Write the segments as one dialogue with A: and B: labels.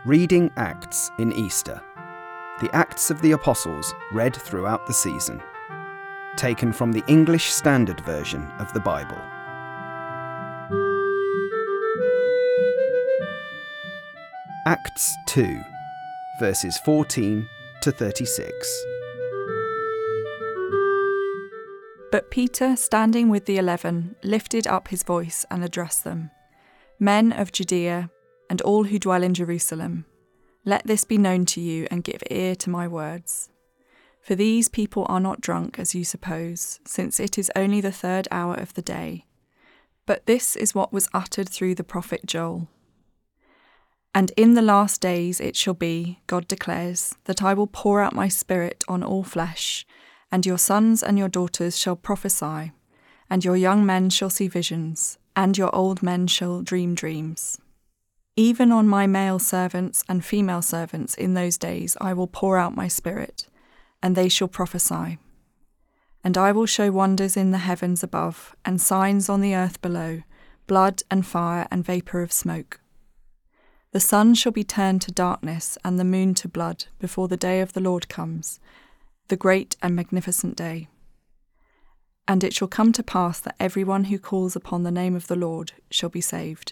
A: Reading Acts in Easter. The Acts of the Apostles read throughout the season. Taken from the English Standard Version of the Bible. Acts 2, verses 14 to 36.
B: But Peter, standing with the 11, lifted up his voice and addressed them. Men of Judea, and all who dwell in Jerusalem, let this be known to you and give ear to my words. For these people are not drunk, as you suppose, since it is only the 3rd hour of the day. But this is what was uttered through the prophet Joel. And in the last days it shall be, God declares, that I will pour out my spirit on all flesh, and your sons and your daughters shall prophesy, and your young men shall see visions, and your old men shall dream dreams. Even on my male servants and female servants in those days I will pour out my spirit, and they shall prophesy. And I will show wonders in the heavens above, and signs on the earth below, blood and fire and vapour of smoke. The sun shall be turned to darkness and the moon to blood before the day of the Lord comes, the great and magnificent day. And it shall come to pass that everyone who calls upon the name of the Lord shall be saved.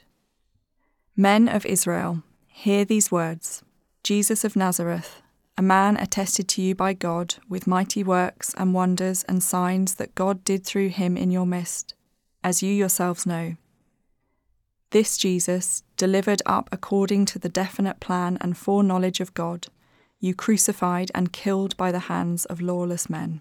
B: Men of Israel, hear these words. Jesus of Nazareth, a man attested to you by God with mighty works and wonders and signs that God did through him in your midst, as you yourselves know. This Jesus, delivered up according to the definite plan and foreknowledge of God, you crucified and killed by the hands of lawless men.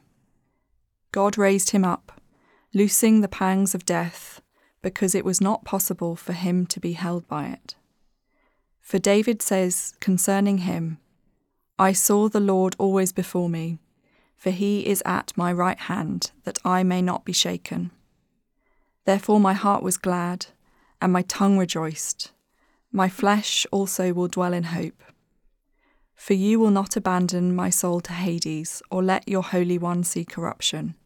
B: God raised him up, loosing the pangs of death, because it was not possible for him to be held by it. For David says concerning him, I saw the Lord always before me, for he is at my right hand, that I may not be shaken. Therefore my heart was glad, and my tongue rejoiced. My flesh also will dwell in hope. For you will not abandon my soul to Hades, or let your Holy One see corruption.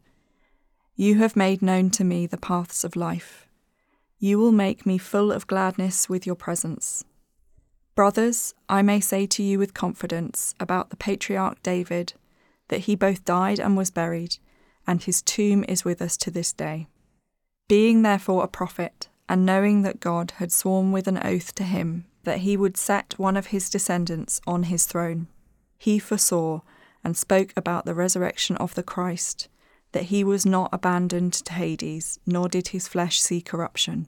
B: You have made known to me the paths of life. You will make me full of gladness with your presence. Brothers, I may say to you with confidence about the patriarch David, that he both died and was buried, and his tomb is with us to this day. Being therefore a prophet, and knowing that God had sworn with an oath to him that he would set one of his descendants on his throne, he foresaw and spoke about the resurrection of the Christ, that he was not abandoned to Hades, nor did his flesh see corruption.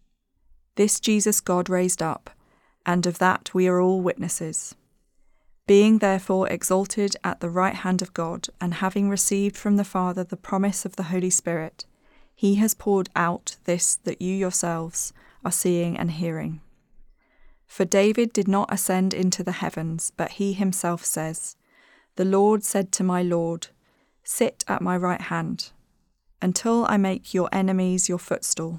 B: This Jesus God raised up, and of that we are all witnesses. Being therefore exalted at the right hand of God, and having received from the Father the promise of the Holy Spirit, he has poured out this that you yourselves are seeing and hearing. For David did not ascend into the heavens, but he himself says, The Lord said to my Lord, Sit at my right hand, until I make your enemies your footstool.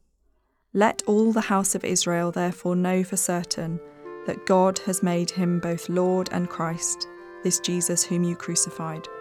B: Let all the house of Israel therefore know for certain that God has made him both Lord and Christ, this Jesus whom you crucified.